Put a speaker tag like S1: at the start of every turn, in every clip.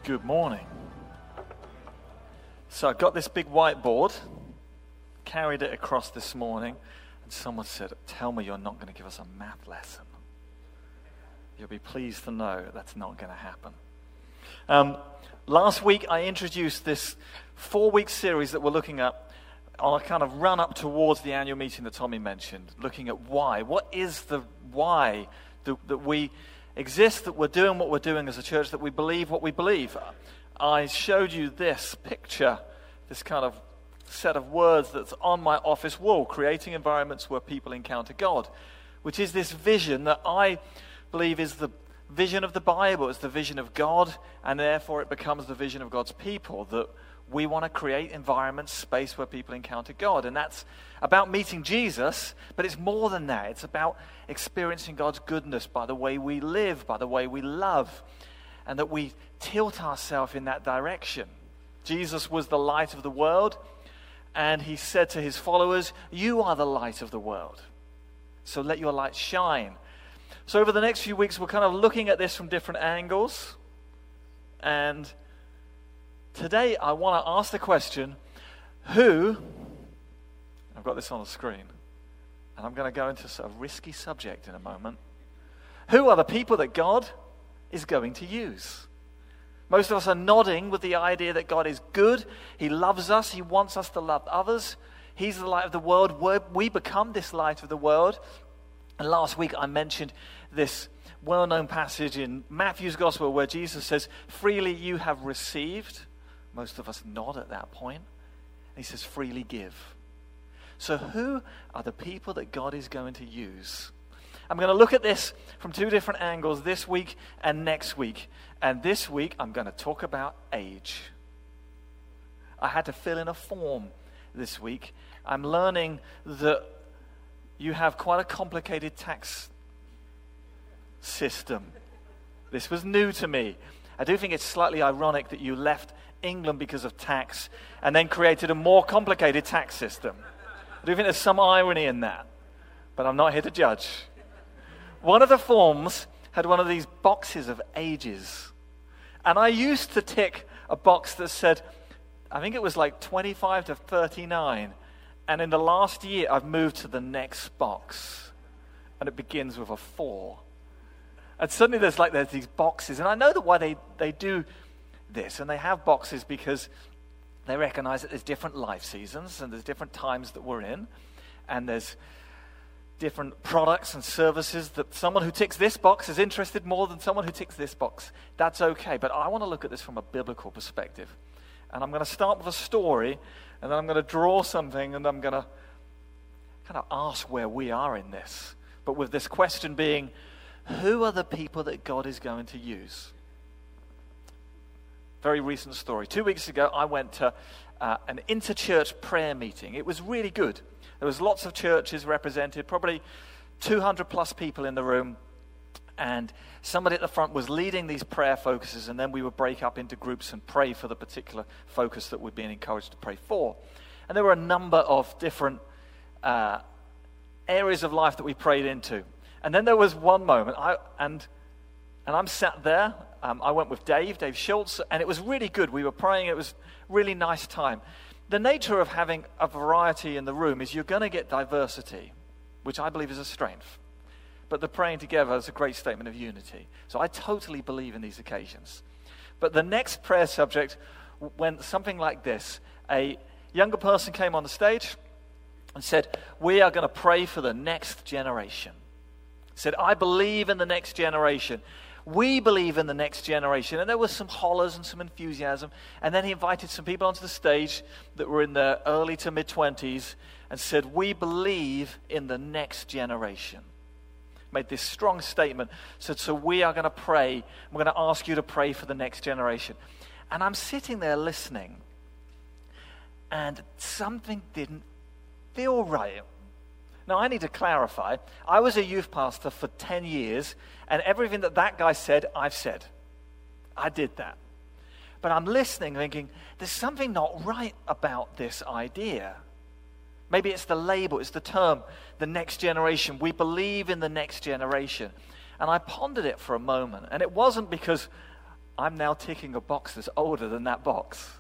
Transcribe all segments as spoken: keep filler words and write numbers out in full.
S1: Good morning. So I got this big whiteboard, carried it across this morning, and someone said, tell me you're not going to give us a math lesson. You'll be pleased to know that's not going to happen. Um, last week I introduced this four-week series that we're looking at on a kind of run-up towards the annual meeting that Tommy mentioned, looking at why. What is the why that, that we exist, that we're doing what we're doing as a church, that we believe what we believe? I showed you this picture, this kind of set of words that's on my office wall, creating environments where people encounter God, which is this vision that I believe is the vision of the Bible. It's the vision of God, and therefore it becomes the vision of God's people, that we want to create environments, space where people encounter God. And that's about meeting Jesus, but it's more than that. It's about experiencing God's goodness by the way we live, by the way we love, and that we tilt ourselves in that direction. Jesus was the light of the world, and he said to his followers, you are the light of the world, so let your light shine. So over the next few weeks, we're kind of looking at this from different angles, and today I want to ask the question, who, I've got this on the screen, and I'm going to go into a sort of risky subject in a moment. Who are the people that God is going to use? Most of us are nodding with the idea that God is good. He loves us. He wants us to love others. He's the light of the world. We become this light of the world. And last week I mentioned this well-known passage in Matthew's Gospel where Jesus says, freely you have received. Most of us nod at that point. And he says, freely give. So who are the people that God is going to use? I'm going to look at this from two different angles this week and next week. And this week I'm going to talk about age. I had to fill in a form this week. I'm learning that you have quite a complicated tax system. This was new to me. I do think it's slightly ironic that you left England because of tax and then created a more complicated tax system. I do think there's some irony in that, but I'm not here to judge. One of the forms had one of these boxes of ages, and I used to tick a box that said, I think it was like twenty-five to thirty-nine, and in the last year I've moved to the next box, and it begins with a four. And suddenly there's like there's these boxes, and I know that why they, they do this, and they have boxes because they recognize that there's different life seasons, and there's different times that we're in, and there's different products and services that someone who ticks this box is interested more than someone who ticks this box. That's okay, but I want to look at this from a biblical perspective. And I'm going to start with a story, and then I'm going to draw something, and I'm going to kind of ask where we are in this. But with this question being, who are the people that God is going to use? Very recent story. Two weeks ago, I went to uh, an inter-church prayer meeting. It was really good. There was lots of churches represented, probably two hundred plus people in the room, and somebody at the front was leading these prayer focuses, and then we would break up into groups and pray for the particular focus that we're being encouraged to pray for. And there were a number of different uh, areas of life that we prayed into. And then there was one moment, I, and and I'm sat there. Um, I went with Dave, Dave Schultz, and it was really good. We were praying. It was a really nice time. The nature of having a variety in the room is you're going to get diversity, which I believe is a strength. But the praying together is a great statement of unity. So I totally believe in these occasions. But the next prayer subject went something like this. A younger person came on the stage and said, we are going to pray for the next generation. Said, I believe in the next generation. We believe in the next generation. And there was some hollers and some enthusiasm. And then he invited some people onto the stage that were in their early to mid-twenties and said, we believe in the next generation. Made this strong statement. Said, so we are going to pray. We're going to ask you to pray for the next generation. And I'm sitting there listening. And something didn't feel right. Now, I need to clarify. I was a youth pastor for ten years, and everything that that guy said, I've said. I did that. But I'm listening thinking, there's something not right about this idea. Maybe it's the label, it's the term, the next generation. We believe in the next generation. And I pondered it for a moment, and it wasn't because I'm now ticking a box that's older than that box.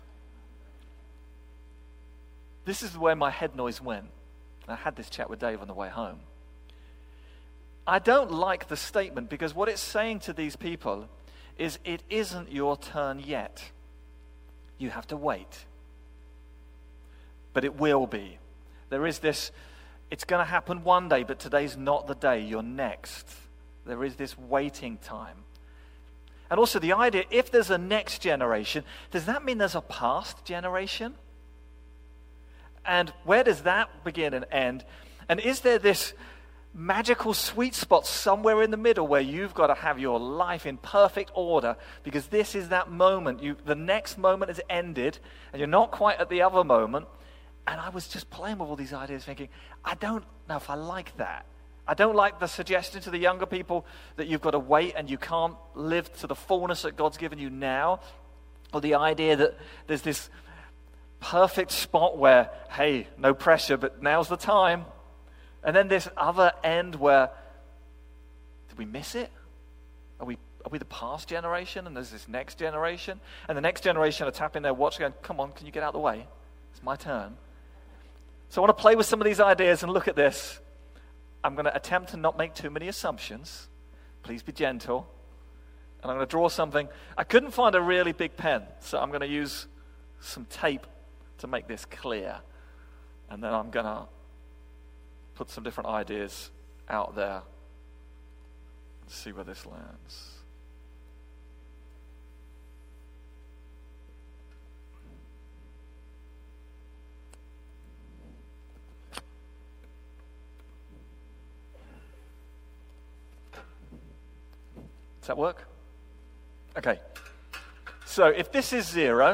S1: This is where my head noise went. I had this chat with Dave on the way home. I don't like the statement because what it's saying to these people is it isn't your turn yet. You have to wait. But it will be. There is this, it's going to happen one day, but today's not the day. You're next. There is this waiting time. And also the idea, if there's a next generation, does that mean there's a past generation? And where does that begin and end? And is there this magical sweet spot somewhere in the middle where you've got to have your life in perfect order because this is that moment. You, the next moment has ended and you're not quite at the other moment. And I was just playing with all these ideas thinking, I don't know if I like that. I don't like the suggestion to the younger people that you've got to wait and you can't live to the fullness that God's given you now. Or the idea that there's this perfect spot where, hey, no pressure, but now's the time. And then this other end where, did we miss it? Are we are we the past generation? And there's this next generation? And the next generation are tapping their watch going, come on, can you get out of the way? It's my turn. So I want to play with some of these ideas and look at this. I'm going to attempt to not make too many assumptions. Please be gentle. And I'm going to draw something. I couldn't find a really big pen, so I'm going to use some tape to make this clear. And then I'm going to put some different ideas out there. See where this lands. Does that work? Okay. So if this is zero,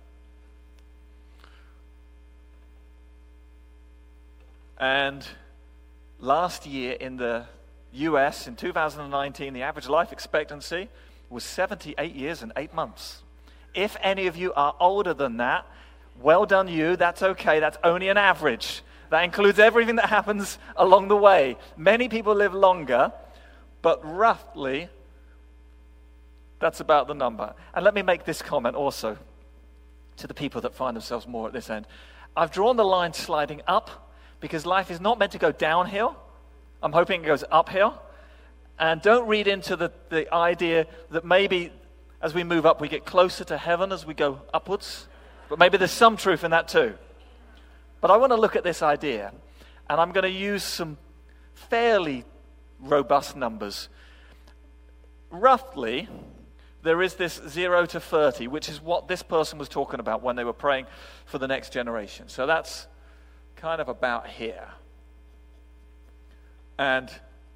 S1: and last year in the U S, in two thousand nineteen, the average life expectancy was seventy-eight years and eight months. If any of you are older than that, well done you, that's okay, that's only an average. That includes everything that happens along the way. Many people live longer, but roughly, that's about the number. And let me make this comment also to the people that find themselves more at this end. I've drawn the line sliding up because life is not meant to go downhill. I'm hoping it goes uphill. And don't read into the, the idea that maybe as we move up, we get closer to heaven as we go upwards. But maybe there's some truth in that too. But I want to look at this idea. And I'm going to use some fairly robust numbers. Roughly, there is this zero to thirty, which is what this person was talking about when they were praying for the next generation. So that's kind of about here. And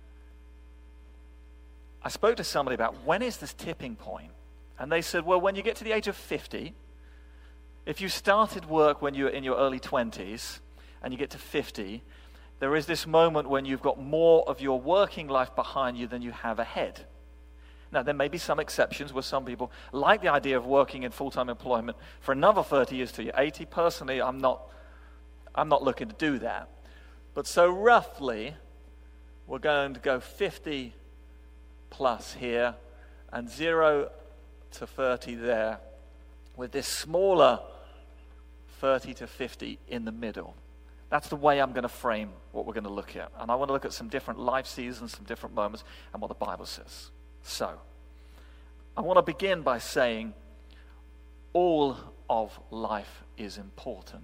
S1: I spoke to somebody about when is this tipping point? And they said, well, when you get to the age of fifty, if you started work when you were in your early twenties and you get to fifty, there is this moment when you've got more of your working life behind you than you have ahead. Now, there may be some exceptions where some people like the idea of working in full-time employment for another thirty years till you're eighty. Personally, I'm not, I'm not looking to do that. But so roughly, we're going to go fifty plus here and zero to thirty there with this smaller thirty to fifty in the middle. That's the way I'm going to frame what we're going to look at. And I want to look at some different life seasons, some different moments, and what the Bible says. So, I want to begin by saying all of life is important.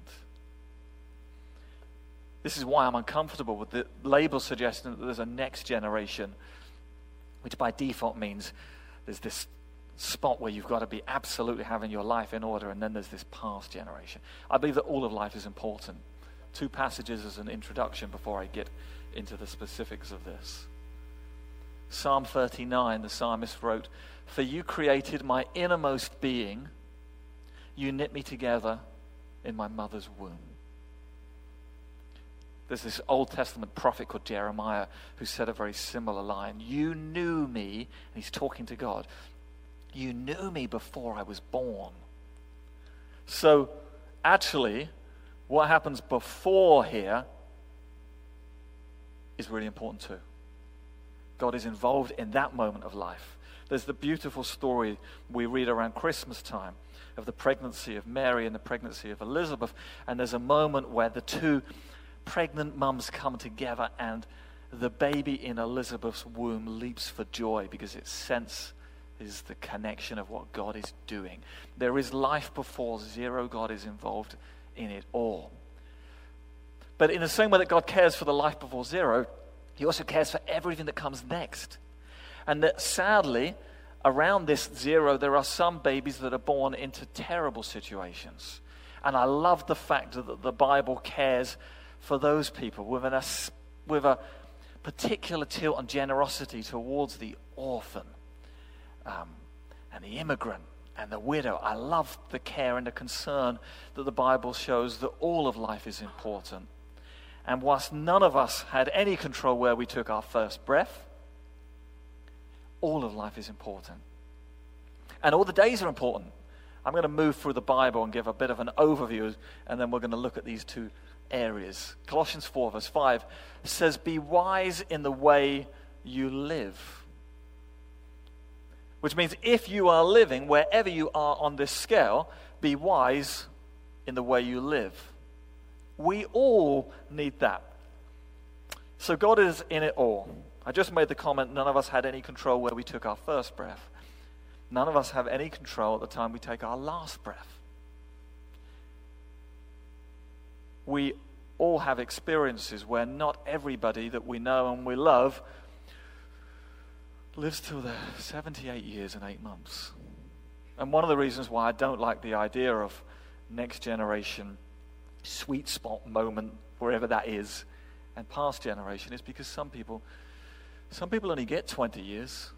S1: This is why I'm uncomfortable with the label suggesting that there's a next generation, which by default means there's this spot where you've got to be absolutely having your life in order, and then there's this past generation. I believe that all of life is important. Two passages as an introduction before I get into the specifics of this. Psalm thirty-nine, the psalmist wrote, "For you created my innermost being. You knit me together in my mother's womb." There's this Old Testament prophet called Jeremiah who said a very similar line. You knew me, and he's talking to God. You knew me before I was born. So, actually, what happens before here is really important too. God is involved in that moment of life. There's the beautiful story we read around Christmas time of the pregnancy of Mary and the pregnancy of Elizabeth. And there's a moment where the two pregnant mums come together and the baby in Elizabeth's womb leaps for joy because it senses the connection of what God is doing. There is life before zero. God is involved in it all. But in the same way that God cares for the life before zero, he also cares for everything that comes next. And that sadly, around this zero, there are some babies that are born into terrible situations. And I love the fact that the Bible cares for those people with, an, with a particular tilt on generosity towards the orphan um, and the immigrant and the widow. I love the care and the concern that the Bible shows that all of life is important. And whilst none of us had any control where we took our first breath, all of life is important. And all the days are important. I'm going to move through the Bible and give a bit of an overview, and then we're going to look at these two areas. Colossians four verse five says, be wise in the way you live. Which means if you are living wherever you are on this scale, be wise in the way you live. We all need that. So God is in it all. I just made the comment, none of us had any control where we took our first breath. None of us have any control at the time we take our last breath. We all have experiences where not everybody that we know and we love lives till they're seventy-eight years and eight months. And one of the reasons why I don't like the idea of next generation sweet spot moment, wherever that is, and past generation is because some people, some people only get twenty years.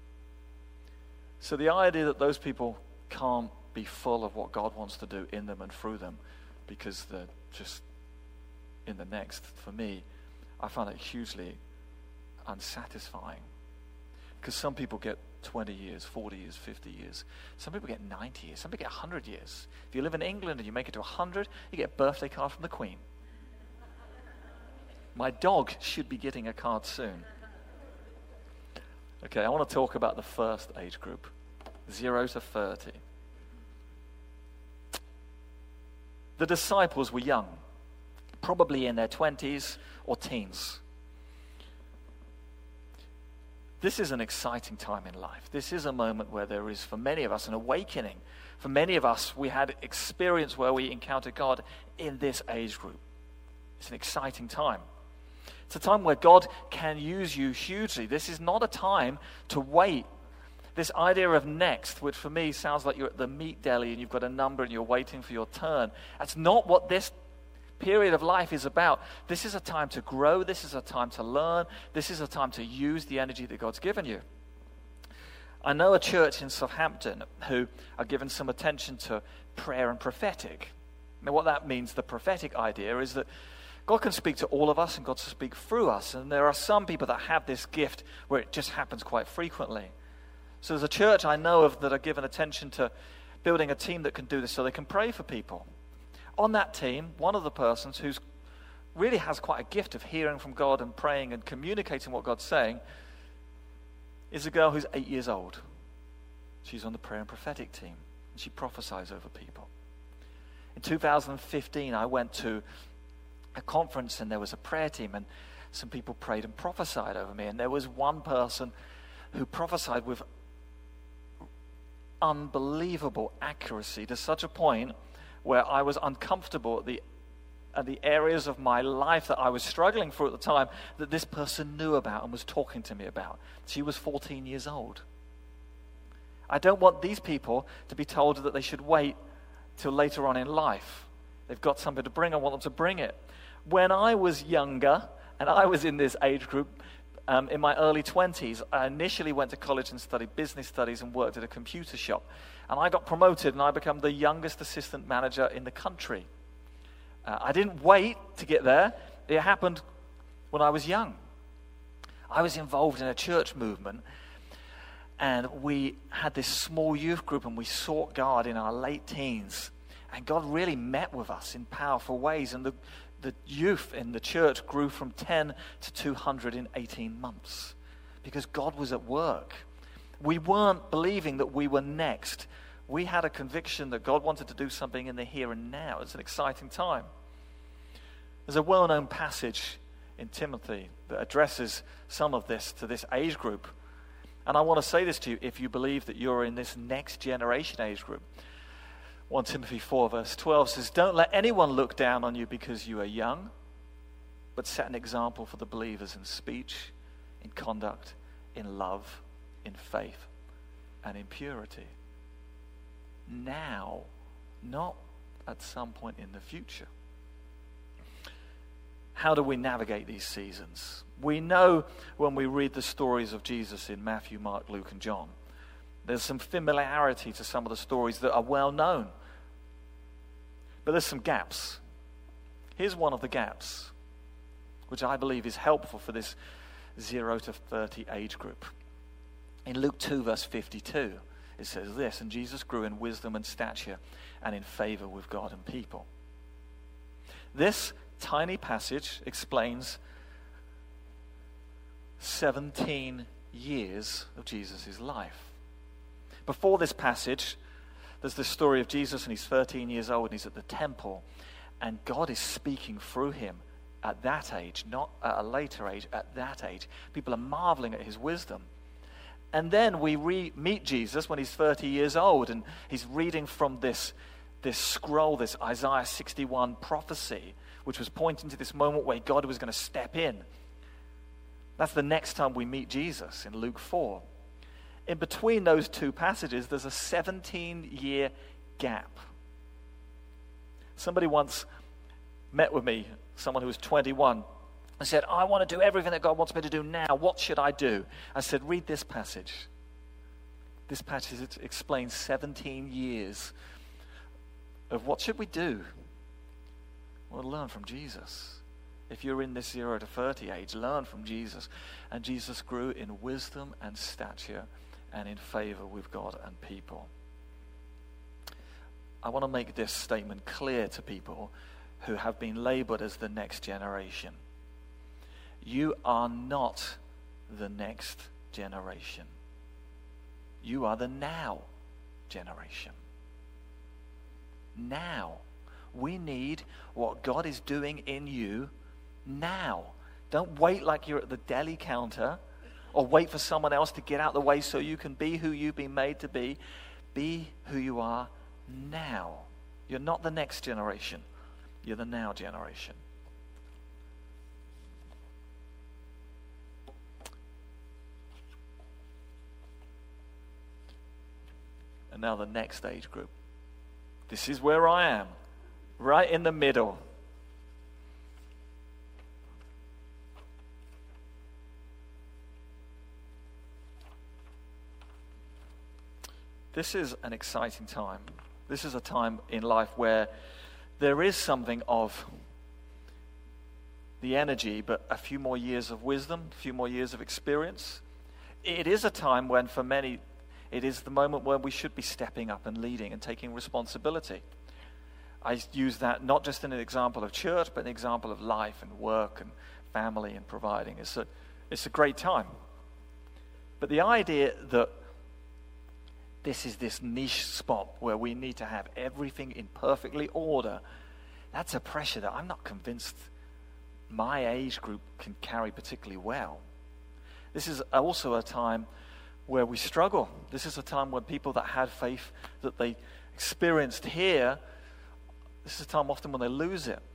S1: So the idea that those people can't be full of what God wants to do in them and through them because they're just in the next, for me, I find it hugely unsatisfying. Because some people get twenty years, forty years, fifty years. Some people get ninety years. Some people get one hundred years. If you live in England and you make it to one hundred, you get a birthday card from the Queen. My dog should be getting a card soon. Okay, I want to talk about the first age group, zero to thirty. The disciples were young, probably in their twenties or teens. This is an exciting time in life. This is a moment where there is, for many of us, an awakening. For many of us, we had experience where we encountered God in this age group. It's an exciting time. It's a time where God can use you hugely. This is not a time to wait. This idea of next, which for me sounds like you're at the meat deli and you've got a number and you're waiting for your turn. That's not what this period of life is about. This is a time to grow. This is a time to learn. This is a time to use the energy that God's given you. I know a church in Southampton who are given some attention to prayer and prophetic. Now what that means, the prophetic idea, is that God can speak to all of us and God can speak through us. And there are some people that have this gift where it just happens quite frequently. So there's a church I know of that are given attention to building a team that can do this so they can pray for people. On that team, one of the persons who's really has quite a gift of hearing from God and praying and communicating what God's saying is a girl who's eight years old. She's on the prayer and prophetic team, and she prophesies over people. In two thousand fifteen, I went to a conference, and there was a prayer team, and some people prayed and prophesied over me, and there was one person who prophesied with unbelievable accuracy to such a point where I was uncomfortable at the, at the areas of my life that I was struggling through at the time that this person knew about and was talking to me about. She was fourteen years old. I don't want these people to be told that they should wait till later on in life. They've got something to bring. I want them to bring it. When I was younger, and I was in this age group, um, in my early twenties, I initially went to college and studied business studies and worked at a computer shop. And I got promoted and I became the youngest assistant manager in the country. Uh, I didn't wait to get there. It happened when I was young. I was involved in a church movement, and we had this small youth group, and we sought God in our late teens. And God really met with us in powerful ways. And the, the youth in the church grew from ten to two hundred in eighteen months because God was at work. We weren't believing that we were next. We had a conviction that God wanted to do something in the here and now. It's an exciting time. There's a well-known passage in Timothy that addresses some of this to this age group. And I want to say this to you if you believe that you're in this next generation age group. First Timothy four verse twelve says, "Don't let anyone look down on you because you are young, but set an example for the believers in speech, in conduct, in love, in faith, and in purity." Now, not at some point in the future. How do we navigate these seasons? We know when we read the stories of Jesus in Matthew, Mark, Luke, and John, there's some familiarity to some of the stories that are well known. But there's some gaps. Here's one of the gaps, which I believe is helpful for this zero to thirty age group. In Luke two, verse fifty-two, it says this, "And Jesus grew in wisdom and stature and in favor with God and people." This tiny passage explains seventeen years of Jesus' life. Before this passage, there's the story of Jesus, and he's thirteen years old, and he's at the temple, and God is speaking through him at that age, not at a later age, at that age. People are marveling at his wisdom. And then we re- meet Jesus when he's thirty years old, and he's reading from this, this scroll, this Isaiah sixty-one prophecy, which was pointing to this moment where God was going to step in. That's the next time we meet Jesus in Luke four. In between those two passages, there's a seventeen-year gap. Somebody once met with me, someone who was twenty-one, and said, "I want to do everything that God wants me to do now. What should I do?" I said, "Read this passage." This passage explains seventeen years of what should we do. Well, learn from Jesus. If you're in this zero to thirty age, learn from Jesus. And Jesus grew in wisdom and stature and in favor with God and people. I want to make this statement clear to people who have been labored as the next generation. You are not the next generation. You are the now generation. Now. We need what God is doing in you now. Don't wait like you're at the deli counter or wait for someone else to get out the way so you can be who you've been made to be. Be who you are now. You're not the next generation. You're the now generation. And now the next age group. This is where I am. Right in the middle. This is an exciting time. This is a time in life where there is something of the energy, but a few more years of wisdom, a few more years of experience. It is a time when, for many, it is the moment where we should be stepping up and leading and taking responsibility. I use that not just in an example of church, but an example of life and work and family and providing. It's a, it's a great time. But the idea that this is this niche spot where we need to have everything in perfectly order, that's a pressure that I'm not convinced my age group can carry particularly well. This is also a time where we struggle. This is a time when people that had faith that they experienced here, this is a time often when they lose it.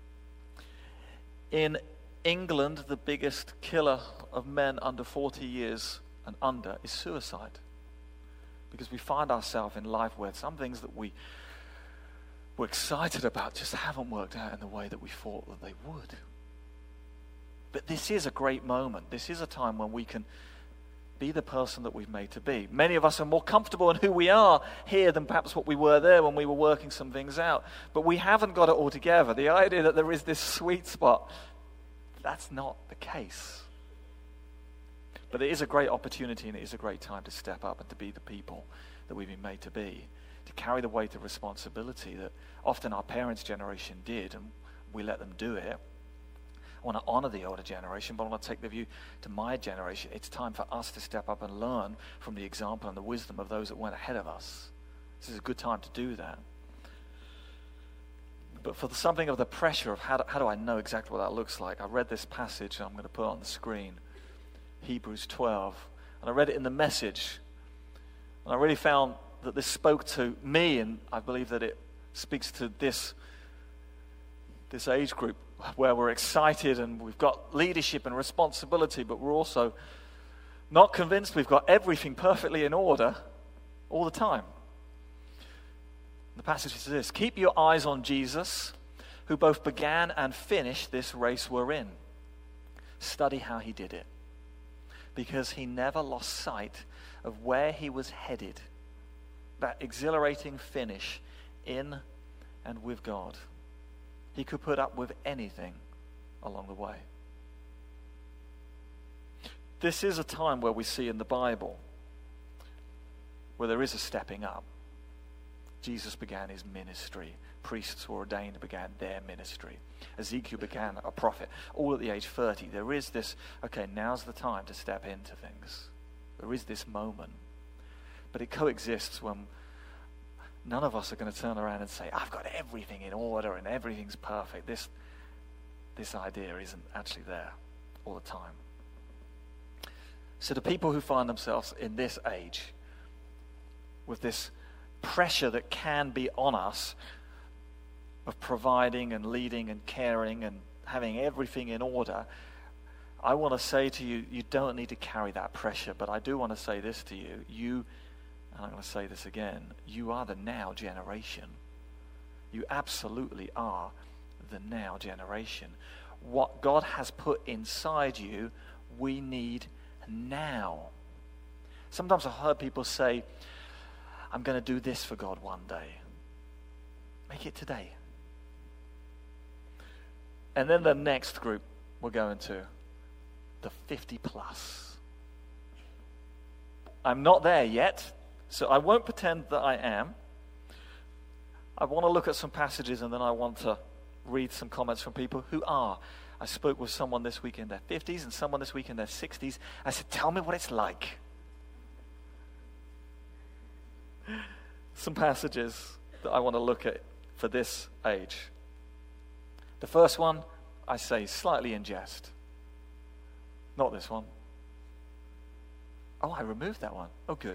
S1: In England, the biggest killer of men under forty years and under is suicide. Because we find ourselves in life where some things that we were excited about just haven't worked out in the way that we thought that they would. But this is a great moment. This is a time when we can be the person that we've made to be. Many of us are more comfortable in who we are here than perhaps what we were there when we were working some things out. But we haven't got it all together. The idea that there is this sweet spot, that's not the case. But it is a great opportunity and it is a great time to step up and to be the people that we've been made to be, to carry the weight of responsibility that often our parents' generation did and we let them do it. I want to honor the older generation, but I want to take the view to my generation. It's time for us to step up and learn from the example and the wisdom of those that went ahead of us. This is a good time to do that. But for the, something of the pressure of how do, how do I know exactly what that looks like, I read this passage, and I'm going to put it on the screen, Hebrews twelve, and I read it in the Message, and I really found that this spoke to me, and I believe that it speaks to this this age group where we're excited and we've got leadership and responsibility, but we're also not convinced we've got everything perfectly in order all the time. The passage is this: keep your eyes on Jesus, who both began and finished this race we're in. Study how he did it, because he never lost sight of where he was headed, that exhilarating finish in and with God. He could put up with anything along the way. This is a time where we see in the Bible where there is a stepping up. Jesus began his ministry. Priests were ordained and began their ministry. Ezekiel began a prophet, all at the age thirty. There is this, okay, now's the time to step into things. There is this moment. But it coexists when none of us are going to turn around and say, I've got everything in order and everything's perfect. This, this idea isn't actually there all the time. So the people who find themselves in this age with this pressure that can be on us of providing and leading and caring and having everything in order, I want to say to you, you don't need to carry that pressure, but I do want to say this to you. You And I'm going to say this again, you are the now generation. You absolutely are the now generation. What God has put inside you, we need now. Sometimes I've heard people say, I'm going to do this for God one day. Make it today. And then the next group we're going to, the fifty plus. I'm not there yet, so I won't pretend that I am. I want to look at some passages, and then I want to read some comments from people who are. I spoke with someone this week in their fifties and someone this week in their sixties. I said, tell me what it's like. Some passages that I want to look at for this age. The first one, I say slightly in jest. Not this one. Oh, I removed that one. Oh, good.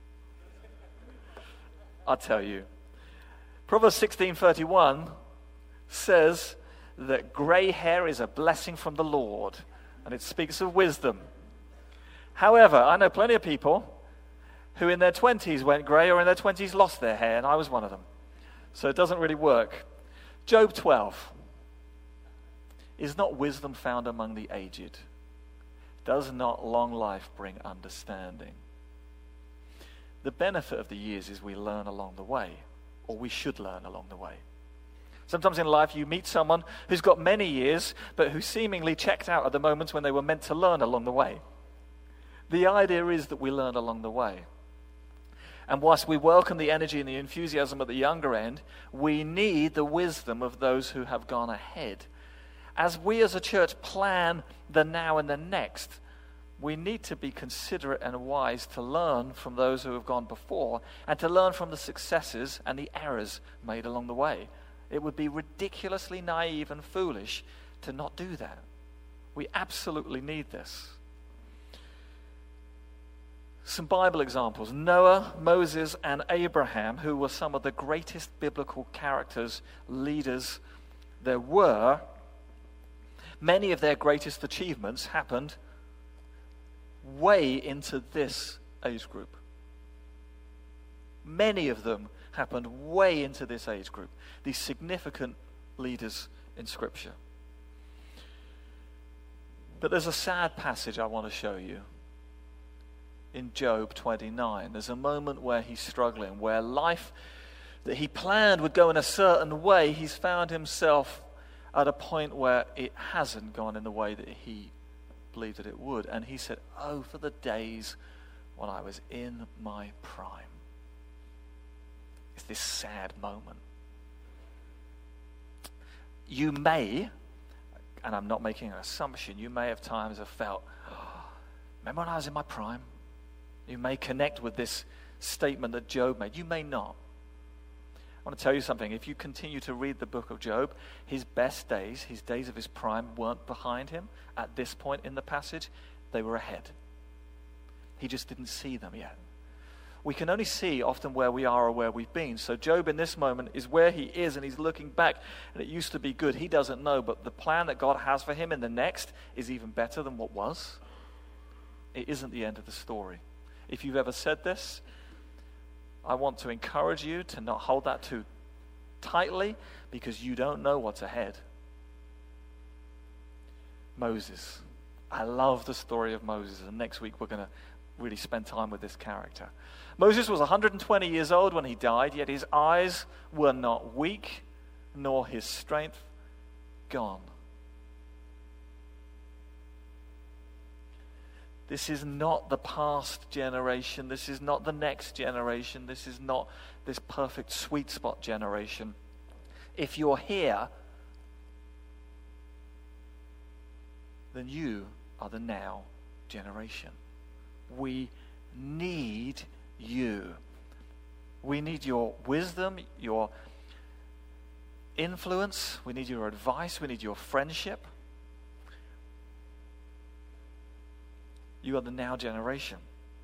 S1: I'll tell you. Proverbs sixteen thirty-one says that grey hair is a blessing from the Lord, and it speaks of wisdom. However, I know plenty of people who in their twenties went grey or in their twenties lost their hair, and I was one of them. So it doesn't really work. Job twelve. Is not wisdom found among the aged? Does not long life bring understanding? The benefit of the years is we learn along the way, or we should learn along the way. Sometimes in life you meet someone who's got many years, but who seemingly checked out at the moments when they were meant to learn along the way. The idea is that we learn along the way. And whilst we welcome the energy and the enthusiasm at the younger end, we need the wisdom of those who have gone ahead. As we as a church plan the now and the next, we need to be considerate and wise to learn from those who have gone before and to learn from the successes and the errors made along the way. It would be ridiculously naive and foolish to not do that. We absolutely need this. Some Bible examples. Noah, Moses, and Abraham, who were some of the greatest biblical characters, leaders there were. Many of their greatest achievements happened way into this age group. Many of them happened way into this age group. These significant leaders in Scripture. But there's a sad passage I want to show you. In Job twenty-nine, there's a moment where he's struggling, where life that he planned would go in a certain way, he's found himself at a point where it hasn't gone in the way that he believed that it would. And he said, oh, for the days when I was in my prime. It's this sad moment. You may, and I'm not making an assumption, you may have times have felt, oh, remember when I was in my prime? You may connect with this statement that Job made. You may not. I want to tell you something. If you continue to read the book of Job, his best days, his days of his prime, weren't behind him at this point in the passage. They were ahead. He just didn't see them yet. We can only see often where we are or where we've been. So Job in this moment is where he is, and he's looking back, and it used to be good. He doesn't know, but the plan that God has for him in the next is even better than what was. It isn't the end of the story. If you've ever said this, I want to encourage you to not hold that too tightly, because you don't know what's ahead. Moses. I love the story of Moses, and next week we're going to really spend time with this character. Moses was one hundred twenty years old when he died, yet his eyes were not weak, nor his strength gone. This is not the past generation. This is not the next generation. This is not this perfect sweet spot generation. If you're here, then you are the now generation. We need you. We need your wisdom, your influence. We need your advice. We need your friendship. You are the now generation.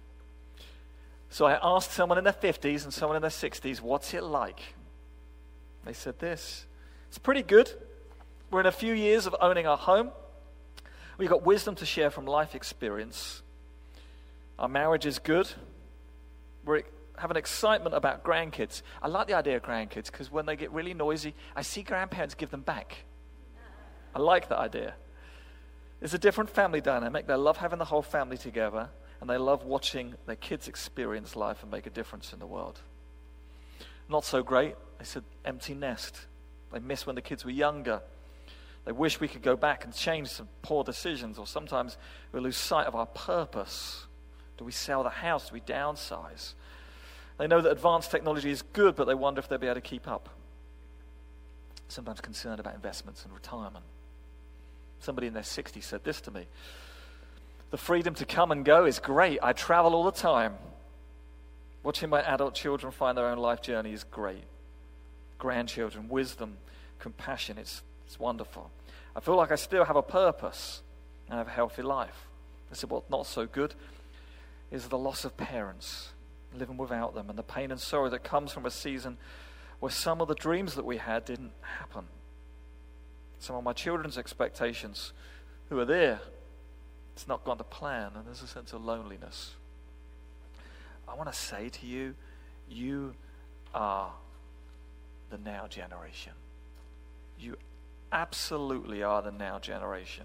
S1: So I asked someone in their fifties and someone in their sixties, what's it like? They said this. It's pretty good. We're in a few years of owning our home. We've got wisdom to share from life experience. Our marriage is good. We have an excitement about grandkids. I like the idea of grandkids because when they get really noisy, I see grandparents give them back. I like that idea. It's a different family dynamic. They love having the whole family together, and they love watching their kids experience life and make a difference in the world. Not so great. They said empty nest. They miss when the kids were younger. They wish we could go back and change some poor decisions, or sometimes we lose sight of our purpose. Do we sell the house? Do we downsize? They know that advanced technology is good, but they wonder if they'll be able to keep up. Sometimes concerned about investments and retirement. Somebody in their sixties said this to me. The freedom to come and go is great. I travel all the time. Watching my adult children find their own life journey is great. Grandchildren, wisdom, compassion, it's, it's wonderful. I feel like I still have a purpose and have a healthy life. I said, what's not so good is the loss of parents, living without them, and the pain and sorrow that comes from a season where some of the dreams that we had didn't happen. Some of my children's expectations who are there, it's not gone to plan, and there's a sense of loneliness. I want to say to you, you are the now generation. You absolutely are the now generation.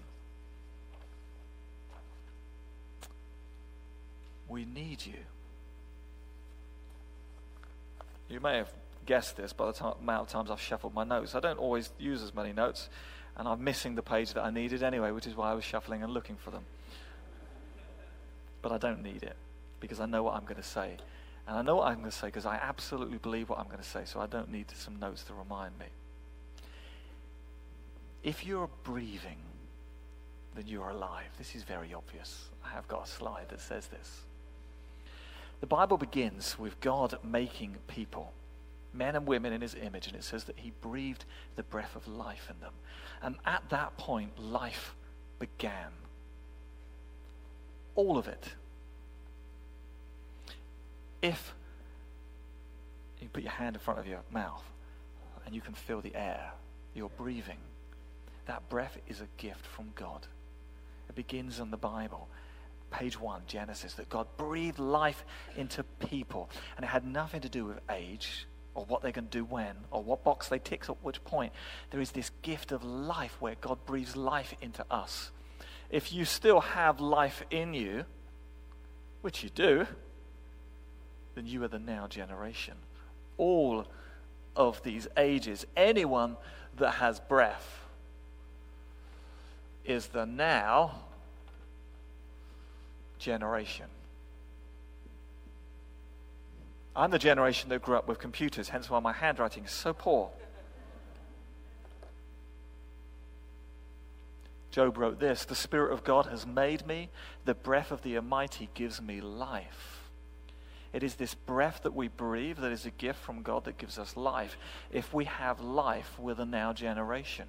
S1: We need you. You may have guessed this by the time, amount of times I've shuffled my notes. I don't always use as many notes, and I'm missing the page that I needed anyway, which is why I was shuffling and looking for them. But I don't need it, because I know what I'm going to say. And I know what I'm going to say because I absolutely believe what I'm going to say, so I don't need some notes to remind me. If you're breathing, then you're alive. This is very obvious. I have got a slide that says this. The Bible begins with God making people, men and women in his image, and it says that he breathed the breath of life in them. And at that point, life began. All of it. If you put your hand in front of your mouth and you can feel the air, you're breathing. That breath is a gift from God. It begins in the Bible. Page one, Genesis, that God breathed life into people. And it had nothing to do with age or what they're going to do when or what box they tick at which point. There is this gift of life where God breathes life into us. If you still have life in you, which you do, then you are the now generation. All of these ages, anyone that has breath is the now generation. I'm the generation that grew up with computers, hence why my handwriting is so poor. Job wrote this, "The Spirit of God has made me. The breath of the Almighty gives me life." It is this breath that we breathe that is a gift from God that gives us life. If we have life, we're the now generation.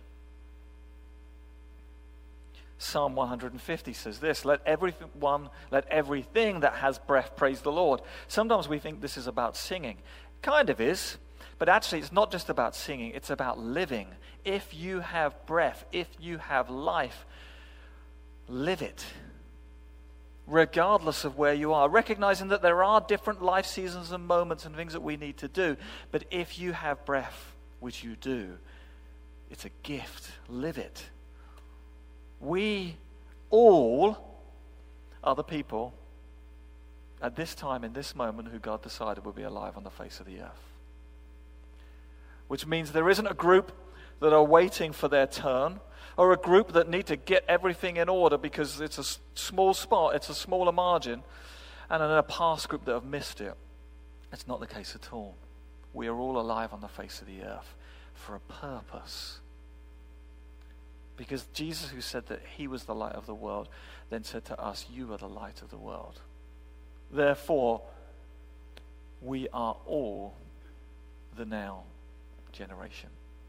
S1: Psalm one hundred fifty says this, let everyone, let everything that has breath praise the Lord. Sometimes we think this is about singing. Kind of is, but actually it's not just about singing, it's about living. If you have breath, if you have life, live it. Regardless of where you are, recognizing that there are different life seasons and moments and things that we need to do, but if you have breath, which you do, it's a gift. Live it. We all are the people at this time, in this moment, who God decided would be alive on the face of the earth. Which means there isn't a group that are waiting for their turn, or a group that need to get everything in order because it's a small spot, it's a smaller margin, and then a past group that have missed it. It's not the case at all. We are all alive on the face of the earth for a purpose. Because Jesus, who said that he was the light of the world, then said to us, you are the light of the world. Therefore, we are all the now generation.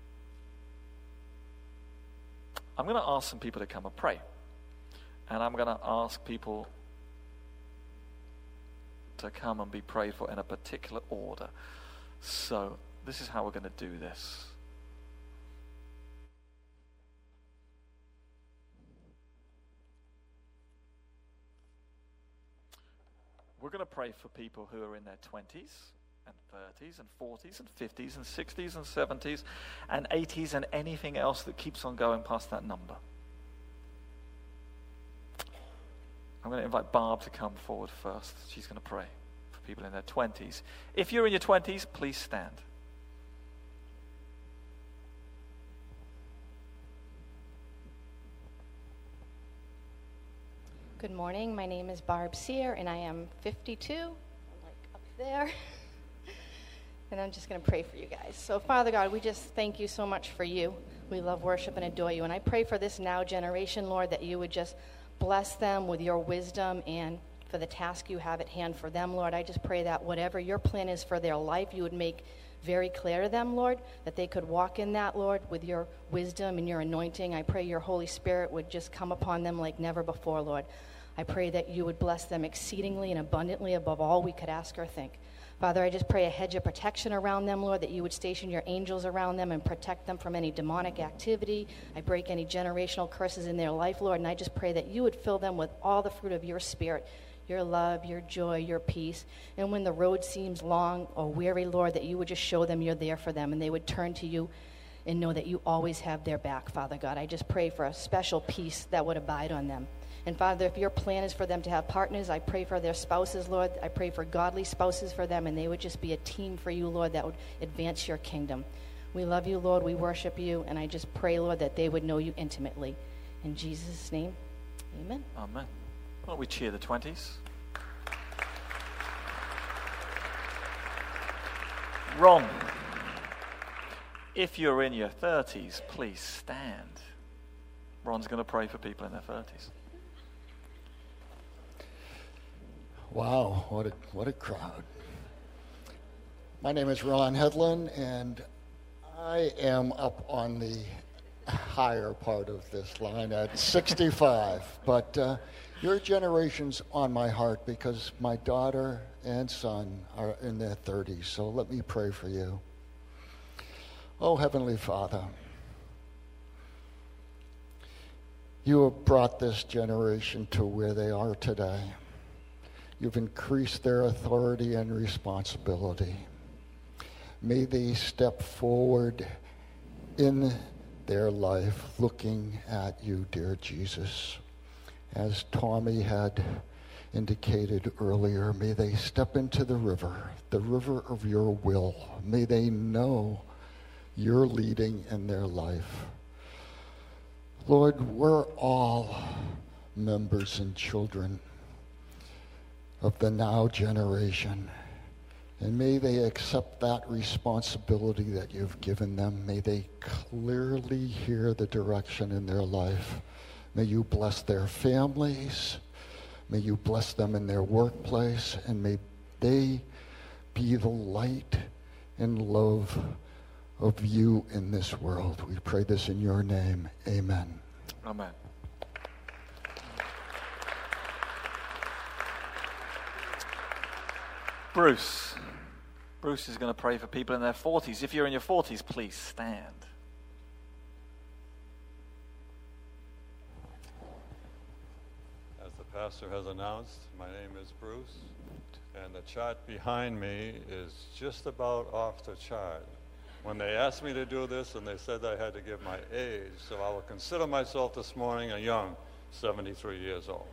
S1: I'm going to ask some people to come and pray. And I'm going to ask people to come and be prayed for in a particular order. So, this is how we're going to do this. We're going to pray for people who are in their twenties and thirties and forties and fifties and sixties and seventies and eighties and anything else that keeps on going past that number. I'm going to invite Barb to come forward first. She's going to pray for people in their twenties. If you're in your twenties, please stand.
S2: Good morning. My name is Barb Sear, and I am fifty-two. I'm like up there. And I'm just going to pray for you guys. So, Father God, we just thank you so much for you. We love, worship, and adore you. And I pray for this now generation, Lord, that you would just bless them with your wisdom and for the task you have at hand for them, Lord. I just pray that whatever your plan is for their life, you would make very clear to them, Lord, that they could walk in that, Lord, with your wisdom and your anointing. I pray your Holy Spirit would just come upon them like never before, Lord. I pray that you would bless them exceedingly and abundantly above all we could ask or think. Father, I just pray a hedge of protection around them, Lord, that you would station your angels around them and protect them from any demonic activity. I break any generational curses in their life, Lord, and I just pray that you would fill them with all the fruit of your Spirit, your love, your joy, your peace. And when the road seems long or weary, Lord, that you would just show them you're there for them and they would turn to you and know that you always have their back, Father God. I just pray for a special peace that would abide on them. And Father, if your plan is for them to have partners, I pray for their spouses, Lord. I pray for godly spouses for them, and they would just be a team for you, Lord, that would advance your kingdom. We love you, Lord. We worship you, and I just pray, Lord, that they would know you intimately. In Jesus' name, amen.
S1: Amen. Why don't we cheer the twenties? Ron, if you're in your thirties, please stand. Ron's going to pray for people in their thirties.
S3: Wow, what a what a crowd. My name is Ron Hedlund, and I am up on the higher part of this line at sixty-five. But uh, your generation's on my heart because my daughter and son are in their thirties. So let me pray for you. Oh, Heavenly Father, you have brought this generation to where they are today. You've increased their authority and responsibility. May they step forward in their life looking at you, dear Jesus. As Tommy had indicated earlier, may they step into the river, the river of your will. May they know you're leading in their life. Lord, we're all members and children of the now generation. And may they accept that responsibility that you've given them. May they clearly hear the direction in their life May you bless their families. May you bless them in their workplace. And may they be the light and love of you in this world. We pray this in your name. Amen.
S1: Amen. Bruce. Bruce is going to pray for people in their forties. If you're in your forties, please stand.
S4: As the pastor has announced, my name is Bruce, and the chart behind me is just about off the chart. When they asked me to do this, and they said I had to give my age, so I will consider myself this morning a young seventy-three years old.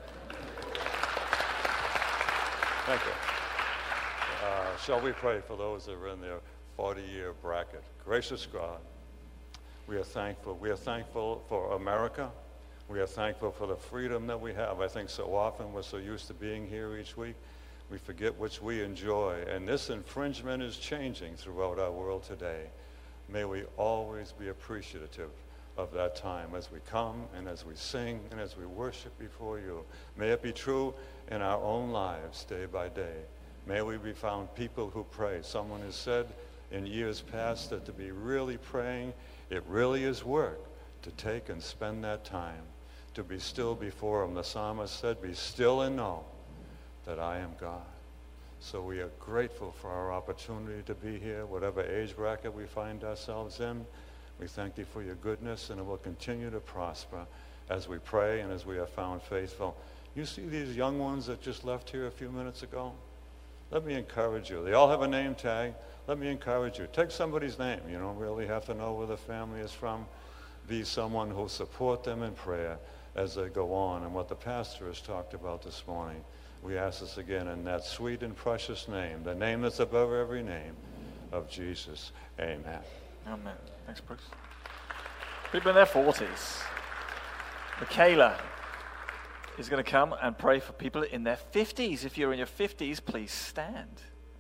S4: Thank you. Uh, shall we pray for those that are in their forty-year bracket? Gracious God, we are thankful. We are thankful for America. We are thankful for the freedom that we have. I think so often we're so used to being here each week, we forget which we enjoy. And this infringement is changing throughout our world today. May we always be appreciative of that time as we come and as we sing and as we worship before you. May it be true in our own lives day by day. May we be found people who pray. Someone has said in years past that to be really praying, it really is work to take and spend that time, to be still before him. The psalmist said, be still and know that I am God. So we are grateful for our opportunity to be here, whatever age bracket we find ourselves in. We thank thee for your goodness, and it will continue to prosper as we pray and as we are found faithful. You see these young ones that just left here a few minutes ago? Let me encourage you. They all have a name tag. Let me encourage you. Take somebody's name. You don't really have to know where the family is from. Be someone who will support them in prayer as they go on. And what the pastor has talked about this morning, we ask this again in that sweet and precious name, the name that's above every name, of Jesus. Amen.
S1: Amen. Thanks, Bruce. People in their forties. Michaela is going to come and pray for people in their fifties. If you're in your fifties, please stand.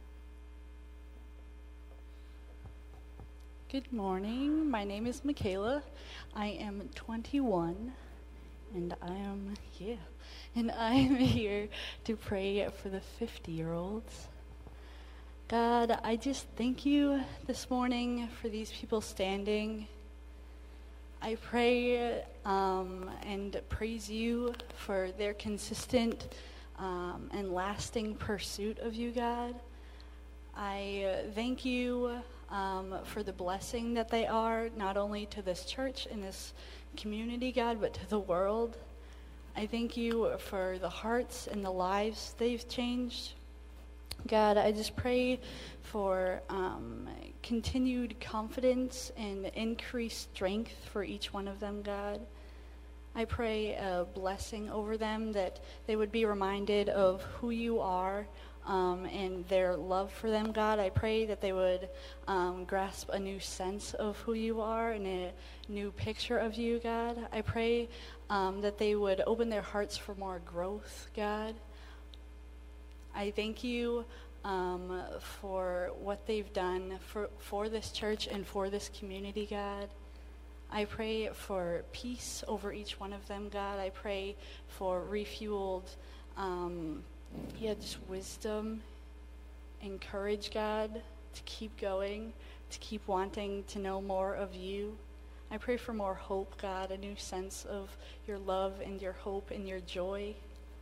S5: Good morning. My name is Michaela. I am twenty-one, and I am yeah, and I am here to pray for the fifty-year-olds. God, I just thank you this morning for these people standing. I pray um, and praise you for their consistent um, and lasting pursuit of you, God. I uh, thank you um, for the blessing that they are, not only to this church and this community, God, but to the world. I thank you for the hearts and the lives they've changed. God, I just pray for um, continued confidence and increased strength for each one of them, God. I pray a blessing over them, that they would be reminded of who you are um, and their love for them, God. I pray that they would um, grasp a new sense of who you are and a new picture of you, God. I pray um, that they would open their hearts for more growth, God. I thank you um, for what they've done for, for this church and for this community, God. I pray for peace over each one of them, God. I pray for refueled, um, yeah, just wisdom and courage, God, to keep going, to keep wanting to know more of you. I pray for more hope, God, a new sense of your love and your hope and your joy.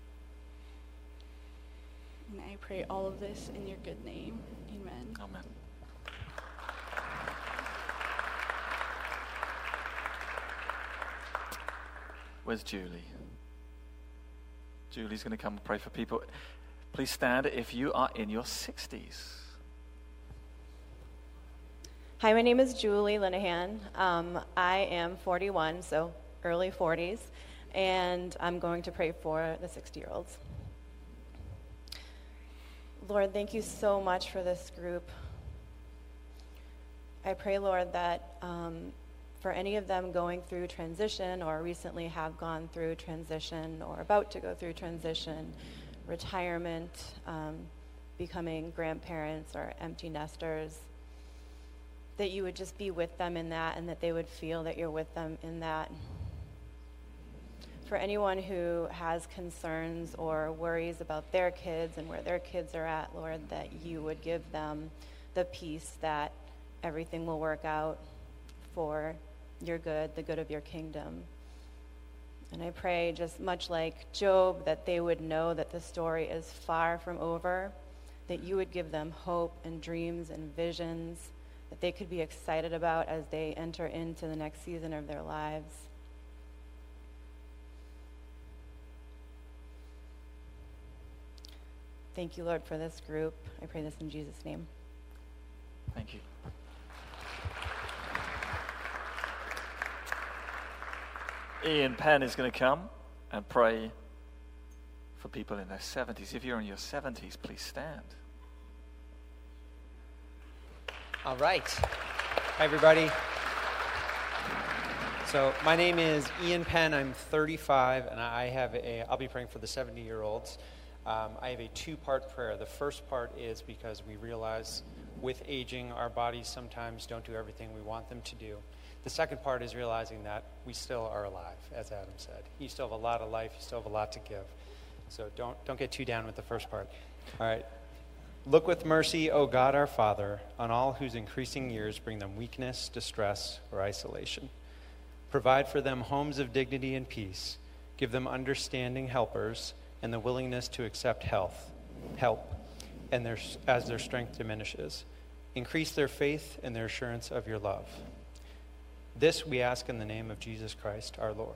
S5: And I pray all of this in your good name. Amen.
S1: Amen. Where's Julie? Julie's going to come and pray for people. Please stand if you are in your sixties.
S6: Hi, my name is Julie Linehan. Um, I am forty-one, so early forties, and I'm going to pray for the sixty-year-olds. Lord, thank you so much for this group. I pray, Lord, that um, for any of them going through transition or recently have gone through transition or about to go through transition, retirement, um, becoming grandparents or empty nesters, that you would just be with them in that and that they would feel that you're with them in that. for anyone who has concerns or worries about their kids and where their kids are at, Lord, that you would give them the peace that everything will work out for your good, the good of your kingdom. And I pray, just much like Job, that they would know that the story is far from over, that you would give them hope and dreams and visions that they could be excited about as they enter into the next season of their lives. Thank you, Lord, for this group. I pray this in Jesus' name.
S1: Thank you. Ian Penn is going to come and pray for people in their seventies. If you're in your seventies, please stand.
S7: All right. Hi, everybody. So my name is Ian Penn. I'm thirty-five, and I have a, I'll be praying for the seventy-year-olds. Um, I have a two-part prayer. The first part is because we realize with aging, our bodies sometimes don't do everything we want them to do. The second part is realizing that we still are alive, as Adam said. You still have a lot of life. You still have a lot to give. So don't don't get too down with the first part. All right. Look with mercy, O God our Father, on all whose increasing years bring them weakness, distress, or isolation. Provide for them homes of dignity and peace. Give them understanding helpers and the willingness to accept health, help, and their, as their strength diminishes. Increase their faith and their assurance of your love. This we ask in the name of Jesus Christ, our Lord.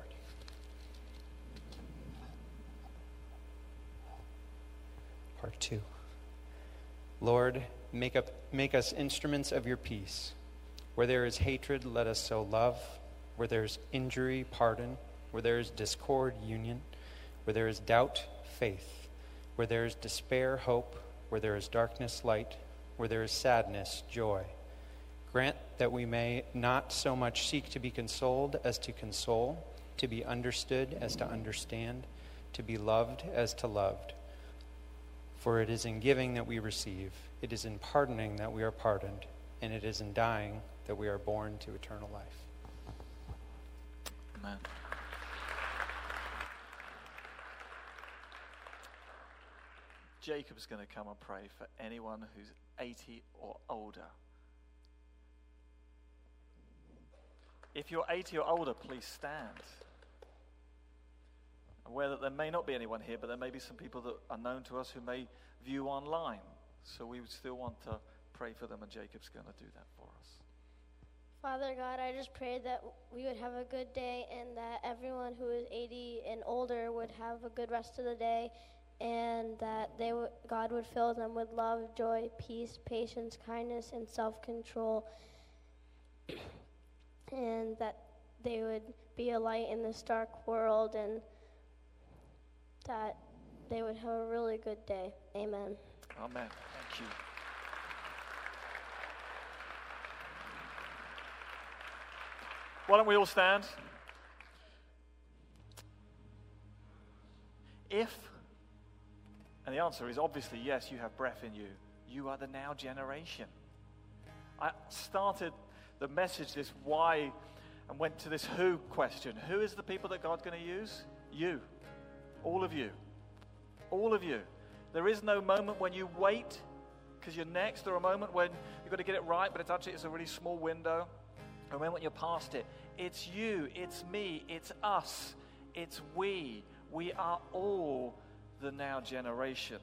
S7: Part two. Lord, make, up, make us instruments of your peace. Where there is hatred, let us sow love. Where there is injury, pardon. Where there is discord, union. Where there is doubt, faith. Where there is despair, hope. Where there is darkness, light. Where there is sadness, joy. Grant that we may not so much seek to be consoled as to console, to be understood as to understand, to be loved as to loved. For it is in giving that we receive, it is in pardoning that we are pardoned, and it is in dying that we are born to eternal life.
S1: Amen. Jacob's going to come and pray for anyone who's eighty or older. If you're eighty or older, please stand. Aware that there may not be anyone here, but there may be some people that are known to us who may view online. So we would still want to pray for them, and Jacob's going to do that for us.
S8: Father God, I just pray that we would have a good day and that everyone who is eighty and older would have a good rest of the day, and that they w- God would fill them with love, joy, peace, patience, kindness, and self-control, and that they would be a light in this dark world, and that they would have a really good day. Amen.
S1: Amen. Thank you. Why don't we all stand? If, and the answer is obviously yes, you have breath in you. You are the now generation. I started the message this why and went to this who question. Who is the people that God's going to use? You. All of you. All of you. There is no moment when you wait because you're next, or a moment when you've got to get it right, but it's actually it's a really small window. A moment when you're past it. It's you, it's me, it's us, it's we. We are all the now generation.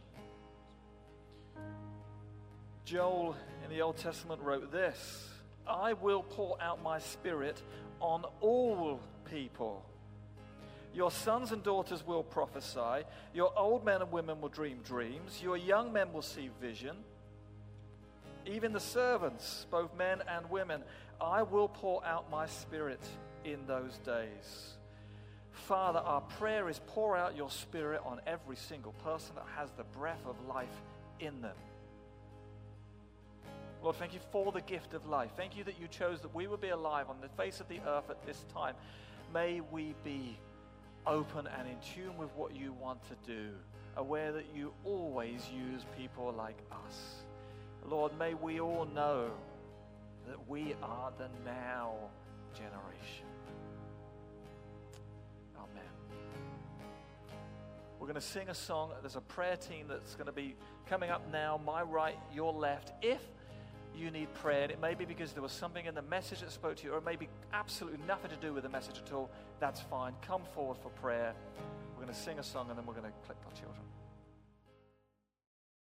S1: Joel in the Old Testament wrote this: I will pour out my spirit on all people. Your sons and daughters will prophesy. Your old men and women will dream dreams. Your young men will see vision. Even the servants, both men and women, I will pour out my spirit in those days. Father, our prayer is pour out your spirit on every single person that has the breath of life in them. Lord, thank you for the gift of life. Thank you that you chose that we would be alive on the face of the earth at this time. May we be open and in tune with what you want to do, aware that you always use people like us. Lord, may we all know that we are the now generation. Amen. We're going to sing a song. There's a prayer team that's going to be coming up now, my right, your left. If you need prayer, and it may be because there was something in the message that spoke to you, or it may be absolutely nothing to do with the message at all, that's fine. Come forward for prayer. We're going to sing a song, and then we're going to collect our children.